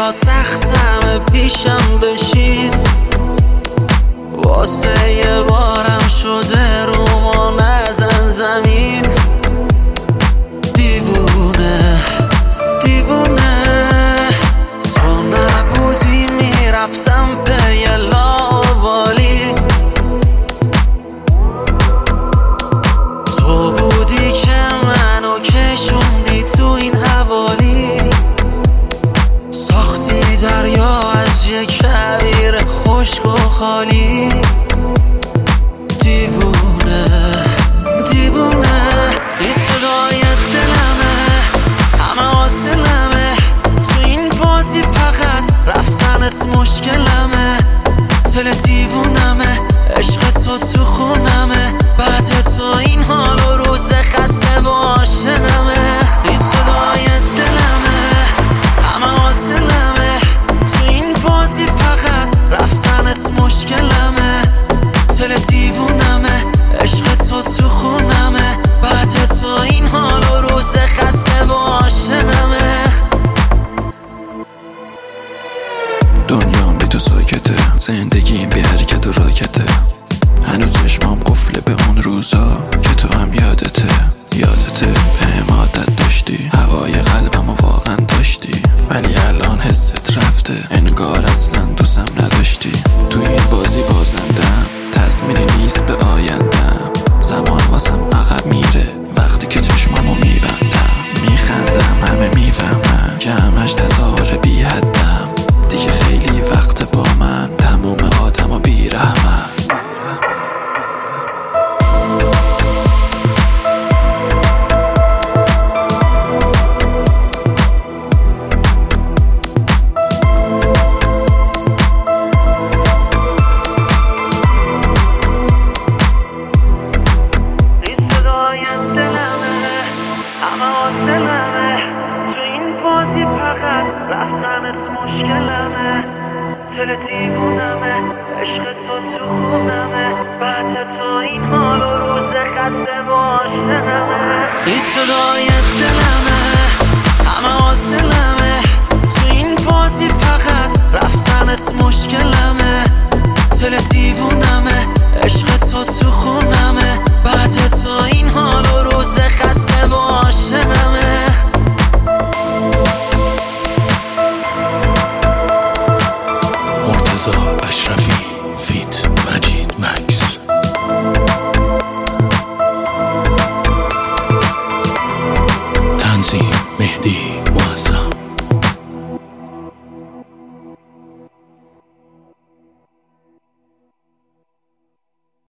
یا سختم پیشم بشین، واسه یه بارم شده رو ما نزن زمین. دیوونه دیوونه تو نبودی میرفتم پی لاوالی، تو بودی که منو کشوندی تو این حوالی. ساختی دریا از یک کویر خشک و خالی. دیوونه دیوونه این صدای دلمه، همه حاصلمه تو این بازی، فقط رفتنت مشکلمه. دل دیوونمه، عشق تو خونمه، بعد تو این حال و روز خسته و عاشقمه. این صدای دلمه، همه حاصلمه تو این بازی، فقط رفتنت مشکلمه. دل دیوونمه، عشق تو خونمه، بعد تو این حال و روز خسته و عاشقمه. دنیام بی تو ساکته، زندگیم بی حرکت و راکته. هنوز چشمام قفله به اون روزا که تو هم یادته. به عادت داشتی، هوای قلبمو واقعا داشتی، ولی الان حست رفته، انگار اصلا دوستم نداشتی. تو این بازی بازندم، تضمینی نیست به آیندم. زمان واسم عقب میره وقتی که چشمامو میبندم. میخندم همه میفهمن که همش تظاهر بی حدم. دیگه خیلی وقت با من، تموم آدم و بیرحمن. تو این بازی فقط رفتنت مشکلمه. دل دیوونمه، عشق تو خونمه، بعد تو این حال و روز خسته و عاشقمه. این صدای دلمه، همه حاصلمه تو این بازی، فقط رفتنت مشکلمه. دل دیوونمه، عشق تو خونمه، بعد تو این حال و روز خسته و عاشقمه. مرتضی اشرفی فیت مجید مکس. تنظیم مهدی